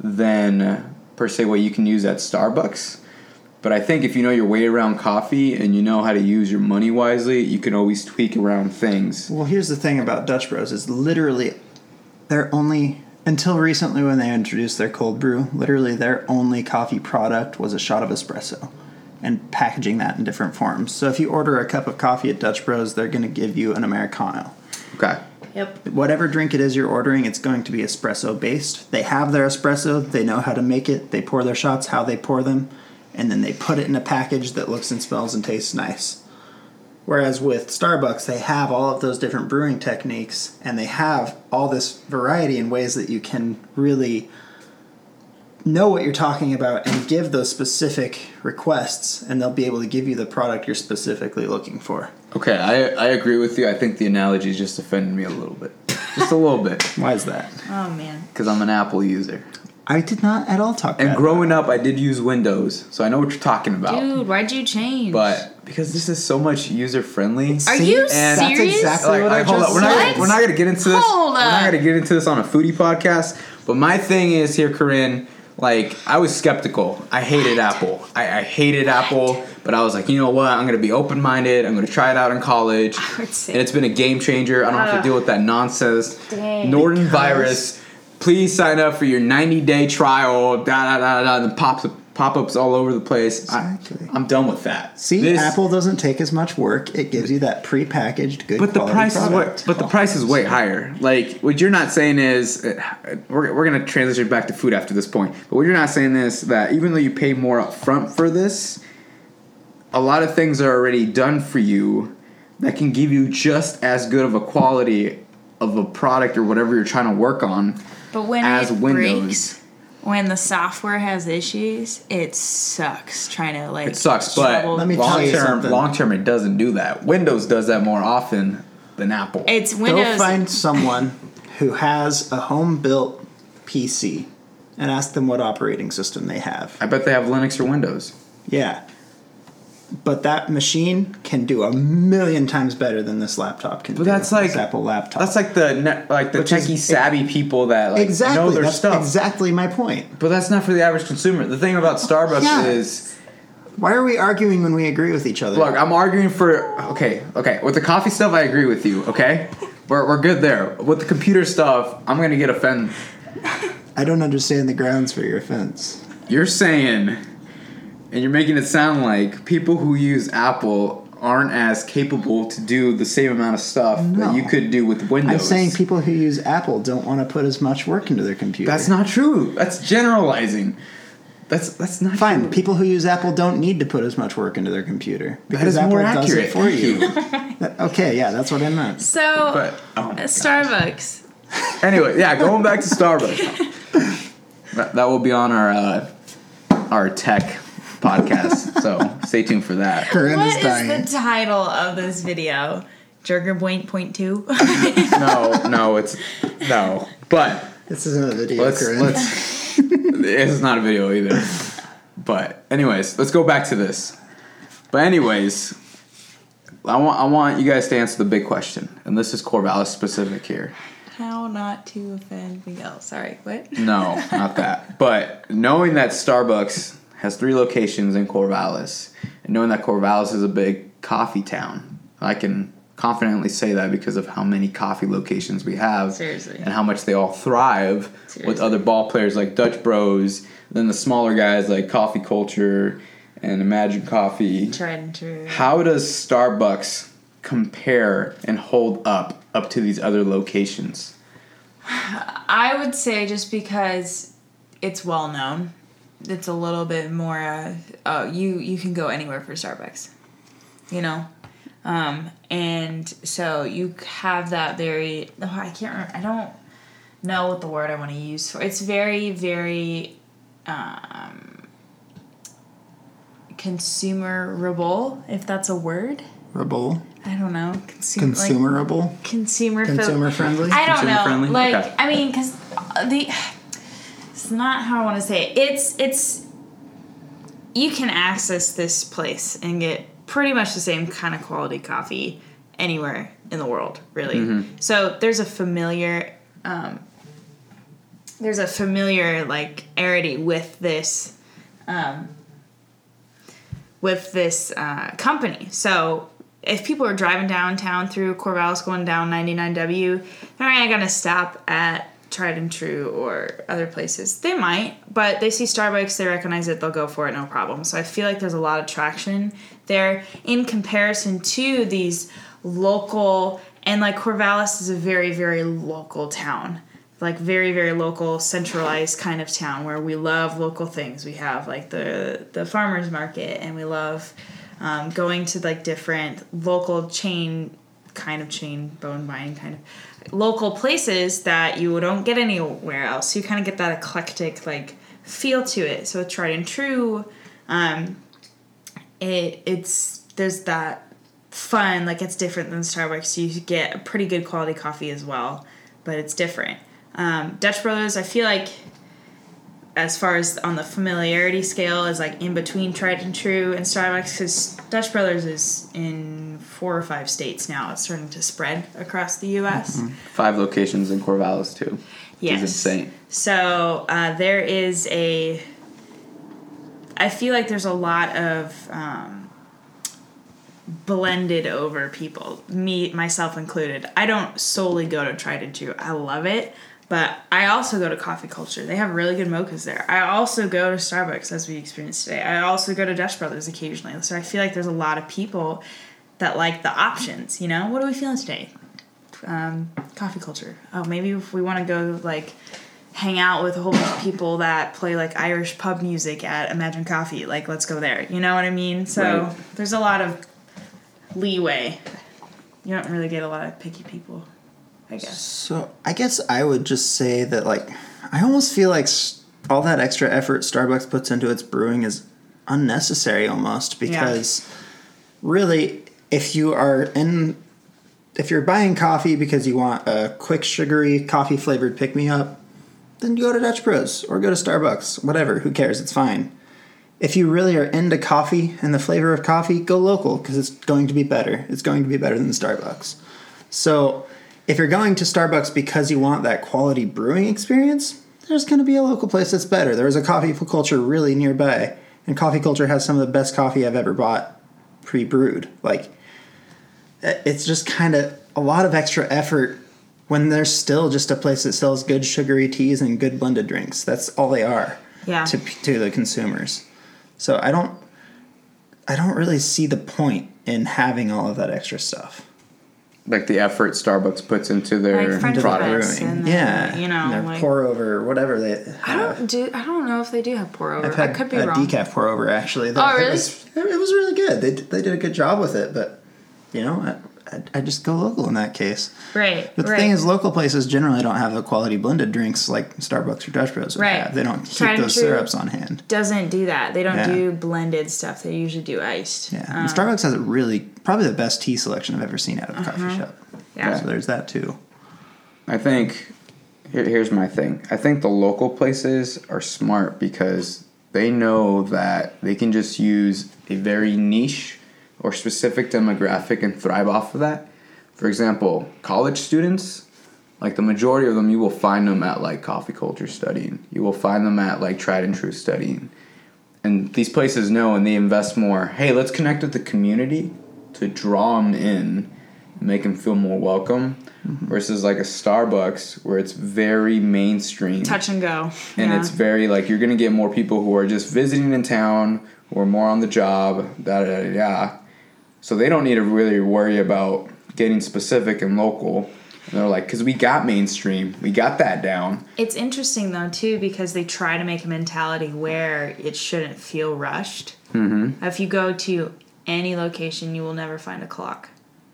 than per se what you can use at Starbucks. But I think if you know your way around coffee and you know how to use your money wisely, you can always tweak around things. Well, here's the thing about Dutch Bros is literally their only, until recently when they introduced their cold brew, literally their only coffee product was a shot of espresso and packaging that in different forms. So if you order a cup of coffee at Dutch Bros, they're going to give you an Americano. Okay. Yep. Whatever drink it is you're ordering, it's going to be espresso based. They have their espresso, they know how to make it, they pour their shots how they pour them, and then they put it in a package that looks and smells and tastes nice. Whereas with Starbucks, they have all of those different brewing techniques, and they have all this variety in ways that you can really know what you're talking about and give those specific requests, and they'll be able to give you the product you're specifically looking for. Okay, I, I agree with you. I think the analogy just offended me a little bit. Just a little bit. Why is that? Oh man. Because I'm an Apple user. I did not at all talk And bad growing up, I did use Windows, so I know what you're talking about. Dude, why'd you change? But because this is so much user friendly. Are See? you And that's serious? exactly- Like, what like, I hold just up. We're not, said. gonna, we're not gonna get into this. Hold We're not up. gonna get into this on a foodie podcast. But my thing is here, Corinne. Like, I was skeptical. I hated Apple. I, I hated Apple, but I was like, you know what? I'm gonna be open minded. I'm gonna try it out in college, I would say- and it's been a game changer. I don't have to Ugh. deal with that nonsense. Dang. Norton Because- virus. Please sign up for your ninety day trial. Da da da da. And pops pop ups all over the place. Exactly. I, I'm done with that. See, This- Apple doesn't take as much work. It gives you that pre-packaged good But the quality price is way, product. but the price is way higher. Like what you're not saying is, uh, we're we're gonna transition back to food after this point. But what you're not saying is that even though you pay more up front for this, a lot of things are already done for you that can give you just as good of a quality of a product or whatever you're trying to work on. But when as it Windows. breaks, when the software has issues, it sucks trying to like. It sucks, but trouble- Let me tell long you term, something. long term, it doesn't do that. Windows does that more often than Apple. It's Go Windows. find someone who has a home-built P C and ask them what operating system they have. I bet they have Linux or Windows. Yeah. But that machine can do a million times better than this laptop can But do. that's like this Apple laptop. That's like the ne- like the Which is- techie savvy people that like exactly know their that's stuff. exactly my point. But that's not for the average consumer. The thing about Starbucks Yeah. is, Why are we arguing when we agree with each other? look, I'm arguing for okay, okay. With the coffee stuff, I agree with you. Okay, we're we're good there. With the computer stuff, I'm gonna get offended. I don't understand the grounds for your offense. You're saying, and you're making it sound like people who use Apple aren't as capable to do the same amount of stuff No. that you could do with Windows. I'm saying people who use Apple don't want to put as much work into their computer. That's not true. That's generalizing. That's that's not Fine. true. People who use Apple don't need to put as much work into their computer because is Apple more does accurate. it for Thank you. you. That- okay, yeah, that's what I meant. so But oh my uh, Starbucks. Anyway, yeah, going back to Starbucks. that, that will be on our uh, our tech podcast, so stay tuned for that. Corinne What is is dying. the title of this video? Jerker Point Point Two. No, no, it's no. But This isn't a video, let's Corinne. let's. It's not a video either. But anyways, let's go back to this. But anyways, I want I want you guys to answer the big question, and this is Corvallis specific here. How not to offend Miguel. Sorry, what? No, not that. But knowing that Starbucks has three locations in Corvallis, and knowing that Corvallis is a big coffee town. I can confidently say that because of how many coffee locations we have. Seriously. And how much they all thrive Seriously. with other ball players like Dutch Bros, then the smaller guys like Coffee Culture and Imagine Coffee. Tried and true. How does Starbucks compare and hold up up to these other locations? I would say just because it's well known, it's a little bit more. Uh, uh, you you can go anywhere for Starbucks, you know, um, and so you have that very. Oh, I can't. Remember, I don't know what the word I want to use for. It's very very. Um, consumerable, if that's a word. Rable. I don't know. Consum- Consumerable. Like, consumer Consumer friendly. I don't Consumer know. friendly? Like, Okay. I mean, because the it's not how I want to say it. It's it's you can access this place and get pretty much the same kind of quality coffee anywhere in the world, really. Mm-hmm. So there's a familiar um, there's a familiar like arity with this um, with this uh, company. So if people are driving downtown through Corvallis going down ninety-nine W, they're not going to stop at Tried and True or other places. They might, but they see Starbucks, they recognize it, they'll go for it, no problem. So I feel like there's a lot of traction there in comparison to these local, and like Corvallis is a very, very local town. Like very, very local, centralized kind of town where we love local things. We have like the the farmers market, and we love um, going to like different local chain, kind of chain, bone buying kind of local places that you don't get anywhere else. So you kind of get that eclectic like feel to it. So Tried and True, um, it it's there's that fun, like it's different than Starbucks. You get a pretty good quality coffee as well, but it's different. Um, Dutch Brothers, I feel like, as far as on the familiarity scale, is like in between Tried and True and Starbucks, because Dutch Brothers is in four or five states now. It's starting to spread across the U S. Mm-hmm. Five locations in Corvallis too. Which Yes. is insane. So uh, there is a. I feel like there's a lot of um, blended over people, me myself included. I don't solely go to Tried and True. I love it. But I also go to Coffee Culture. They have really good mochas there. I also go to Starbucks, as we experienced today. I also go to Dutch Brothers occasionally. So I feel like there's a lot of people that like the options, you know? What are we feeling today? Um, coffee Culture. Oh, maybe if we want to go, like, hang out with a whole bunch of people that play, like, Irish pub music at Imagine Coffee. Like, let's go there. You know what I mean? So Right. there's a lot of leeway. You don't really get a lot of picky people, I guess. So I guess I would just say that, like, I almost feel like s- all that extra effort Starbucks puts into its brewing is unnecessary almost, because really, if you are in, if you're buying coffee because you want a quick sugary coffee flavored pick me up, then go to Dutch Bros or go to Starbucks, whatever, who cares, it's fine. If you really are into coffee and the flavor of coffee, go local, because it's going to be better. It's going to be better than Starbucks. So if you're going to Starbucks because you want that quality brewing experience, there's going to be a local place that's better. There is a Coffee Culture really nearby, and Coffee Culture has some of the best coffee I've ever bought pre-brewed. Like, it's just kind of a lot of extra effort when there's still just a place that sells good sugary teas and good blended drinks. That's all they are Yeah. to to the consumers. So I don't I don't really see the point in having all of that extra stuff. Like the effort Starbucks puts into their Like French product. press. and the- yeah, you know, and their like- pour over, whatever they have. I don't do. I don't know if they do have pour over. I've had I could be a wrong. decaf pour over actually. Oh, That- really? It was, it was really good. They they did a good job with it, but you know, I I, I just go local in that case. Right. But the right. thing is, local places generally don't have the quality blended drinks like Starbucks or Dutch Bros would Right. have. They don't keep Tried and those true. syrups on hand. doesn't do that. They don't Yeah. do blended stuff. They usually do iced. Yeah, Um, and Starbucks has a really probably the best tea selection I've ever seen out of a coffee shop. Yeah. So there's that too. I think here, here's my thing. I think the local places are smart because they know that they can just use a very niche or specific demographic and thrive off of that. For example, college students, like the majority of them, you will find them at like Coffee Culture studying. You will find them at like Tried and True studying. And these places know, and they invest more. Hey, let's connect with the community to to draw them in, make them feel more welcome, mm-hmm. versus like a Starbucks where it's very mainstream. Touch and go. And yeah. it's very like you're going to get more people who are just visiting in town, who are more on the job, da da da da. So they don't need to really worry about getting specific and local. And they're like, because we got mainstream, we got that down. It's interesting though too because they try to make a mentality where it shouldn't feel rushed. Mm-hmm. If you go to any location, you will never find a clock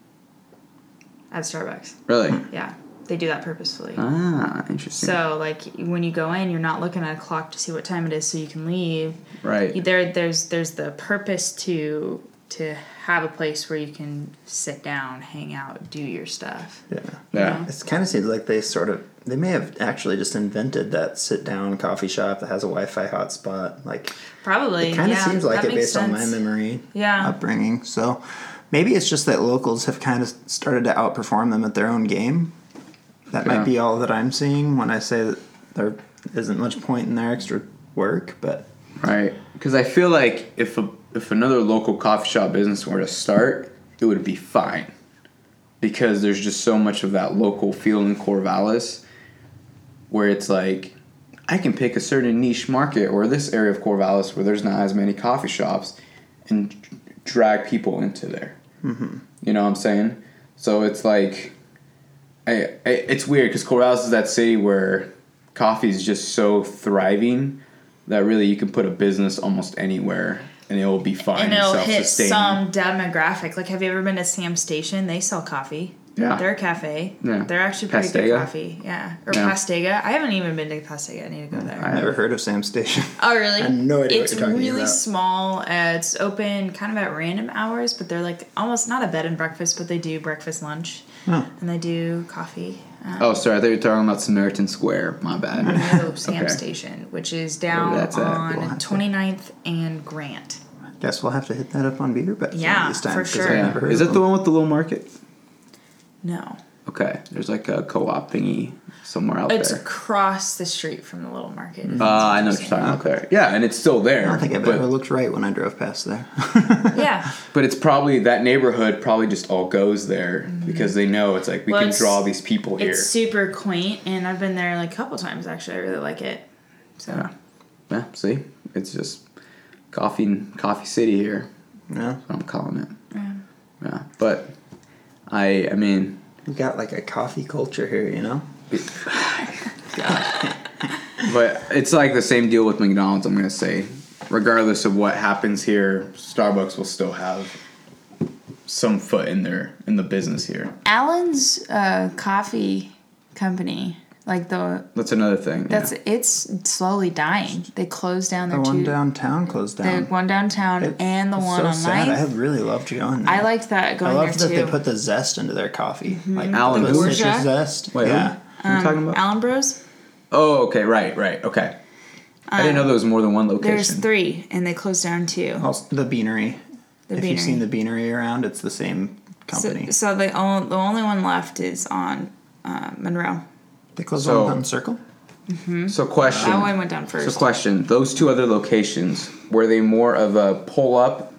at Starbucks. Really? Yeah, they do that purposefully. Ah, interesting. So like when you go in, you're not looking at a clock to see what time it is so you can leave. Right. There, there's there's the purpose to to have a place where you can sit down, hang out, do your stuff. Yeah. Yeah. It kind of seems like they sort of, they may have actually just invented that sit-down coffee shop that has a Wi-Fi hotspot. Like, Probably, it kind of yeah, seems like that it makes based on my sense. memory Yeah. upbringing. So maybe it's just that locals have kind of started to outperform them at their own game. That Yeah. might be all that I'm seeing when I say that there isn't much point in their extra work, but... Right. Because I feel like if a, if another local coffee shop business were to start, it would be fine. Because there's just so much of that local feel in Corvallis where it's like, I can pick a certain niche market or this area of Corvallis where there's not as many coffee shops and drag people into there. Mm-hmm. You know what I'm saying? So it's like, I, I it's weird because Corvallis is that city where coffee is just so thriving that really you can put a business almost anywhere and it will be fine And and, it'll hit self-sustaining. some demographic. Like, have you ever been to Sam Station? They sell coffee. Yeah. They're a cafe. Yeah. They're actually pretty Pastega? good coffee. Yeah. Or Yeah. Pastega. I haven't even been to Pastega. I need to go there. I've never heard of Sam Station. Oh, really? I have no idea what It's you're talking really about. small. Uh, it's open kind of at random hours, but they're like almost not a bed and breakfast, but they do breakfast, lunch, Oh. and they do coffee. Um, Oh, sorry. I thought you were talking about Samaritan Square. My bad. no, Sam Okay. Station, which is down that's at? on We'll have to- twenty-ninth and Grant. Guess we'll have to hit that up on Beater Bet Yeah, this time. for 'cause sure. I've Yeah. never heard Is of that the them. one with the little market? No. Okay. There's like a co-op thingy somewhere out It's there. across the street from the little market. Uh, I know what you're talking about there. Yeah, and it's still there. I don't think I've but, ever looked right when I drove past there. Yeah. But it's probably, that neighborhood probably just all goes there because they know it's like, we Well, can it's- draw these people here. It's super quaint, and I've been there like a couple times actually. I really like it. So Yeah. Yeah, see? It's just coffee coffee city here. Yeah. That's what I'm calling it. yeah. Yeah. But I I mean We got like a coffee culture here, you know? but it's like the same deal with McDonald's, I'm gonna say. Regardless of what happens here, Starbucks will still have some foot in their in the business here. Allen's uh, coffee company, like the That's another thing. that's yeah. it's slowly dying. They closed down The their one two, downtown closed the down. one downtown It- and the it's one so on sad. I Ninth. had really loved going there. I liked that I going there loved that too. they put the zest into their coffee. Like Alan the Booth? citrus zest. Wait, yeah. who? What are you talking about? Allen Bros. Oh, okay, right, right, okay. I didn't know there was more than one location. There's three, and they closed down two. Also, the Beanery. The if Beanery. you've seen the Beanery around, it's the same company. So, so the only the only one left is on uh, Monroe. they closed So- one on Circle. So question. That one went down first. So question, those two other locations, were they more of a pull up,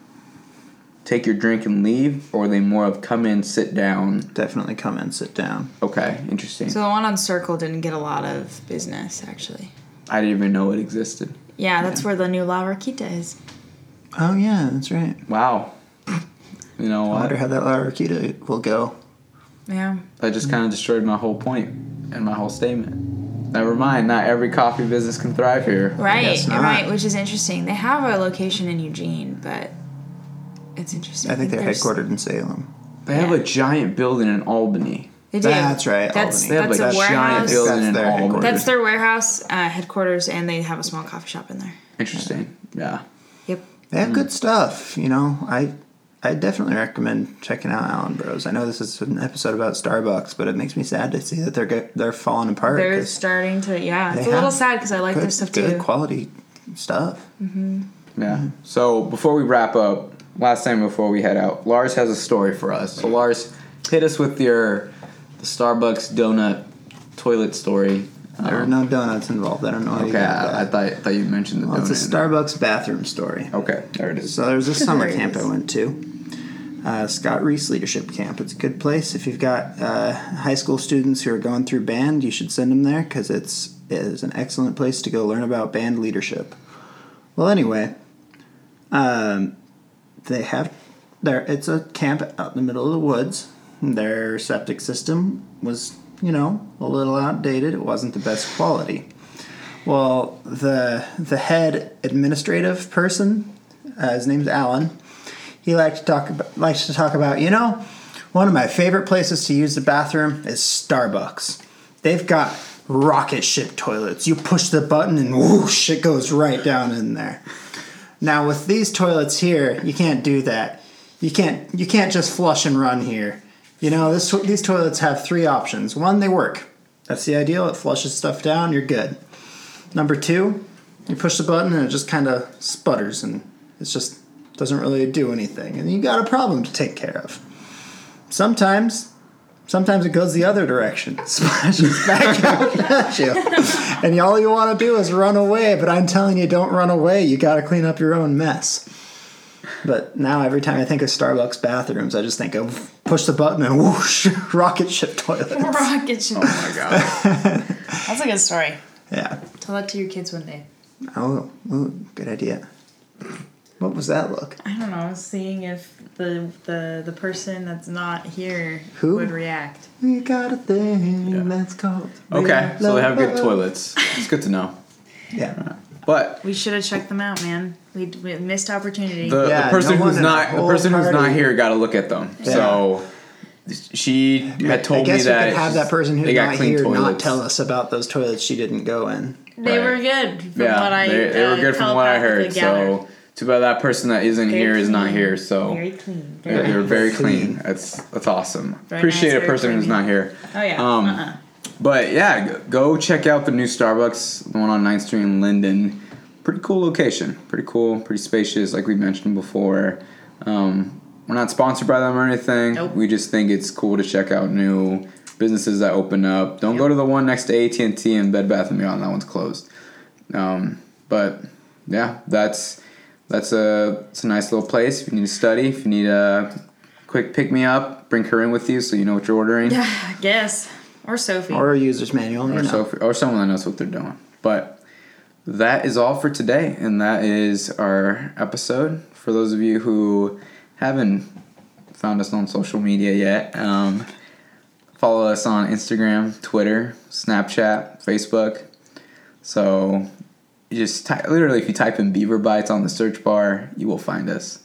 take your drink and leave, or were they more of come in, sit down? Definitely come in, sit down. Okay, interesting. So the one on Circle didn't get a lot of business actually. I didn't even know it existed. Yeah, that's where the new La Raquita is. Oh yeah, that's right. Wow. You know I what? wonder how that La Raquita will go. Yeah. That just kind of destroyed my whole point and my whole statement. Never mind, not every coffee business can thrive here. Right, guess not. right, which is interesting. They have a location in Eugene, but it's interesting. I think they're there's- headquartered in Salem. They have Yeah. a giant building in Albany. They do. That's right, That's Albany. They have that's like a a giant warehouse. building That's in their Albany. headquarters. That's their warehouse uh, headquarters, and they have a small coffee shop in there. Interesting. Yeah. Yep. They have good stuff, you know. I I definitely recommend checking out Allen Bros. I know this is an episode about Starbucks, but it makes me sad to see that they're get, they're falling apart. They're 'cause starting to. Yeah, they it's a little have sad because I like good, their stuff good too. quality stuff. Yeah. So before we wrap up, last time before we head out, Lars has a story for us. So Lars, hit us with your the Starbucks donut toilet story. There are Um, no donuts involved. I don't know. How you Okay, got I, I that. thought thought you mentioned the Well, donut. it's a Starbucks bathroom story. Okay, there it is. So there was this summer There it camp is. I went to. Uh, Scott Reese Leadership Camp. It's a good place. If you've got uh, high school students who are going through band, you should send them there because it's it is an excellent place to go learn about band leadership. Well, anyway, um, they have there. It's a camp out in the middle of the woods. Their septic system was, you know, a little outdated. It wasn't the best quality. Well, the the head administrative person, uh, his name's Alan. He likes to talk about, likes to talk about, you know, one of my favorite places to use the bathroom is Starbucks. They've got rocket ship toilets. You push the button and whoosh, it goes right down in there. Now with these toilets here, you can't do that. You can't you can't just flush and run here. You know, this these toilets have three options. One, they work. That's the ideal. It flushes stuff down. You're good. Number two, you push the button and it just kind of sputters and it's just doesn't really do anything, and you got a problem to take care of. Sometimes, sometimes it goes the other direction, splashes back out at you, and all you want to do is run away. But I'm telling you, don't run away. You got to clean up your own mess. But now every time I think of Starbucks bathrooms, I just think of push the button and whoosh, rocket ship toilets. Rocket ship. Oh my god, that's a good story. Yeah. Tell that to your kids one day. Oh, ooh, good idea. What was that look? I don't know. I was seeing if the the the person that's not here Who? would react. We got a thing Yeah. that's called. okay, so they have good love. toilets. It's good to know. Yeah. But We should have checked them out, man. We, we missed opportunity. the, Yeah, the person no one who's in the not the whole person who's not party- here got to look at them. Yeah. So she had told I guess me that we could have that person who's they got not clean here not toilets. tell us about those toilets she didn't go in. they Right. were good from Yeah, what I they, they uh, were good from what I heard. telepathically gathered. So too bad that person that isn't Very here is not clean. here. So Very clean. they're, they're very clean. Clean. That's that's awesome. Very Appreciate nice, a very person who's clean. not here. Oh yeah. Um, uh-uh. But yeah, g- go check out the new Starbucks, the one on ninth Street in Linden. Pretty cool location. Pretty cool, pretty spacious, like we mentioned before. Um, we're not sponsored by them or anything. Nope. We just think it's cool to check out new businesses that open up. Don't Yep. go to the one next to A T and T and Bed Bath and Beyond. That one's closed. Um, but yeah, that's that's a it's a nice little place. If you need to study, if you need a quick pick me up, bring her in with you so you know what you're ordering. Yeah, I guess. Or Sophie. Or a user's manual. Or, You know. so, or someone that knows what they're doing. But that is all for today, and that is our episode. For those of you who haven't found us on social media yet, um, follow us on Instagram, Twitter, Snapchat, Facebook. So you just ty- literally, if you type in Beaver Bites on the search bar, you will find us.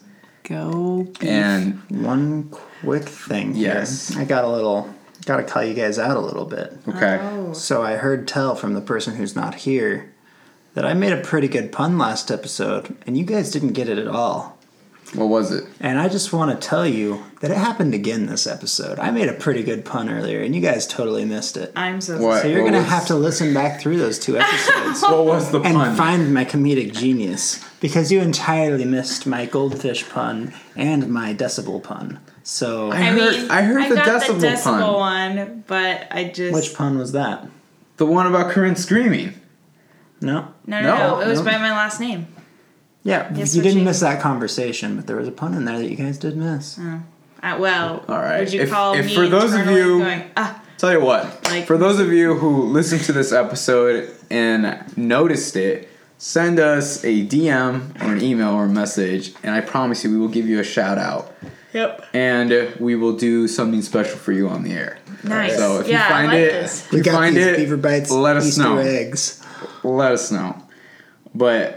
Go. And One quick thing here. Yes. I got a little, got to call you guys out a little bit. okay, Oh. So I heard tell from the person who's not here that I made a pretty good pun last episode, and you guys didn't get it at all. what was it? And I just want to tell you that it happened again this episode. I made a pretty good pun earlier, and you guys totally missed it. I'm so What? So you're What going to was- have to listen back through those two episodes What was the and pun? find my comedic genius, because you entirely missed my goldfish pun and my decibel pun. So, I I heard- mean, I heard the got decibel the decibel pun. one, but I just which pun was that? The one about Corinne screaming. No? no, no, No, no, It was no. by my last name. Yeah, Yes, you what didn't you- miss that conversation, but there was a pun in there that you guys did miss. Uh, well, All right. Would you If- call if me for those of internally you- going, ah, Tell you what, Like- for those of you who listened to this episode and noticed it, send us a D M or an email or a message, and I promise you we will give you a shout out. yep, And we will do something special for you on the air. nice. So if yeah, you find I like it, this. if you We got find these it, Beaver Bites let us Easter know. eggs. Let us know. But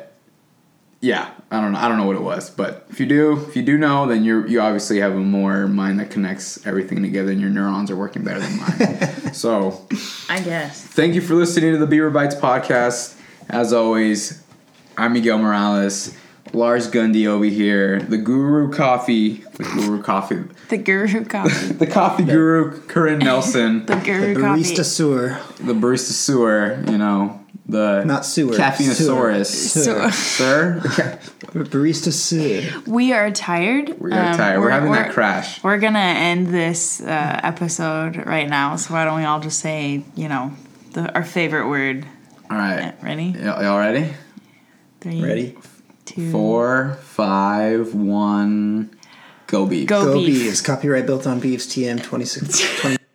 yeah, I don't know. I don't know what it was, but if you do, if you do know, then you you obviously have a more mind that connects everything together, and your neurons are working better than mine. So, I guess. thank you for listening to the Beaver Bites podcast. As always, I'm Miguel Morales, Lars Gundy over here, the Guru Coffee, the Guru Coffee, The Guru Coffee. the Coffee Guru, Corinne Nelson, the The Guru barista Coffee. sewer. the Barista Sewer, you know, the Not sewer. Caffeinosaurus. Sewer. So, Sir, Barista sewer. we are tired. we got Um, tired. We're, having we're, that crash. We're gonna end this uh, episode right now. So why don't we all just say, you know, the, our favorite word? All right, Ready? Y- y'all ready? Three, Ready? two, Four, five, one. Go Beefs. Go Go Beef. Beefs. Copyright Built on Beefs. T M twenty-six. twenty